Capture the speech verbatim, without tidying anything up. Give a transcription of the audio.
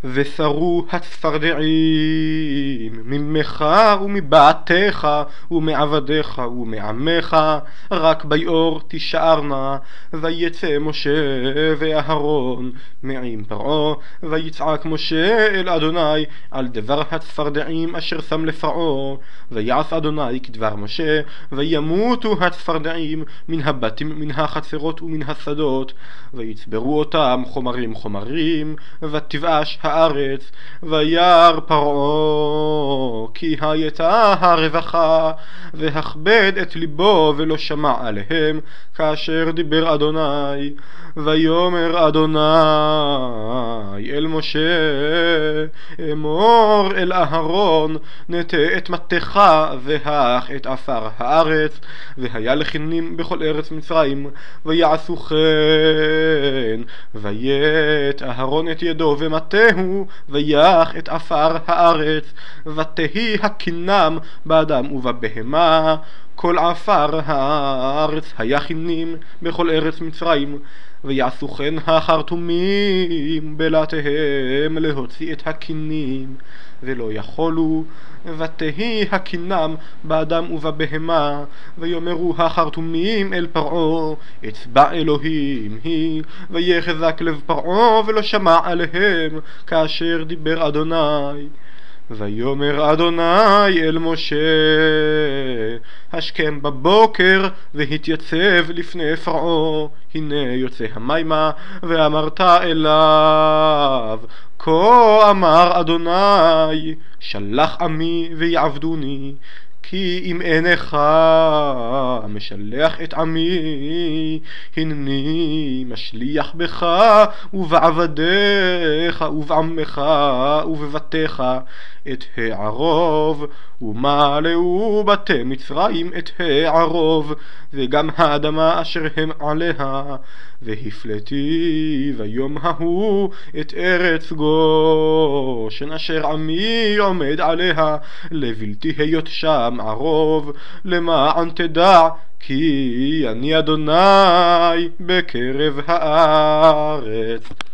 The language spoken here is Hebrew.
ושרו הצפרדעים ממך ומבעתך ומעבדיך ומעמך, רק ביאור תישארנה. ויצא משה ואהרון מעם פרעה, ויצעק משה אל אדוני על דבר הצפרדעים אשר שם לפרעה. ויעש אדוני כדבר משה, וימותו הצפרדעים מן הבתים מן החצרות ומן השדות, ויצברו אותם חומרים חומרים, ותבאש הארץ. וירא פרעה כי הייתה הרווחה, והכבד את ליבו ולא שמע עליהם כאשר דיבר אדוני. ויאמר אדוני אל משה, אמור אל אהרון, נטה את מטך והך את עפר הארץ, והיה לכנים בכל ארץ מצרים. ויעשו כן, ויית אהרון את ידו ומטהו, ויח את עפר הארץ, ותהי הכנם באדם ובבהמה. כל עפר הארץ היה כנים בכל ארץ מצרים. ויעשו כן החרטומים בלעתיהם להוציא את הכנים, ולא יכולו. ותהי הכנם באדם ובבהמה. ויאמרו החרטומים אל פרעה, אצבע אלוהים היא. ויחזק לב פרעה ולא שמע עליהם כאשר דיבר אדוני. ויאמר אדוני אל משה, השכם בבוקר והתייצב לפני פרעה, הנה יוצא המימה. ואמרת אליו, כה אמר אדוני, שלח עמי ויעבדוני, כי אם אינך משלח את עמי, הנני משליח בך ובעבדיך ובעמך ובבתיך את הערוב, ומלאו בתי מצרים את הערוב, וגם האדמה אשר הם עליה. והפלתי ביום ההוא את ארץ גושן אשר עמי עומד עליה, לבלתי היות שם ערוב, למען תדע כי אני אדוני בקרב הארץ.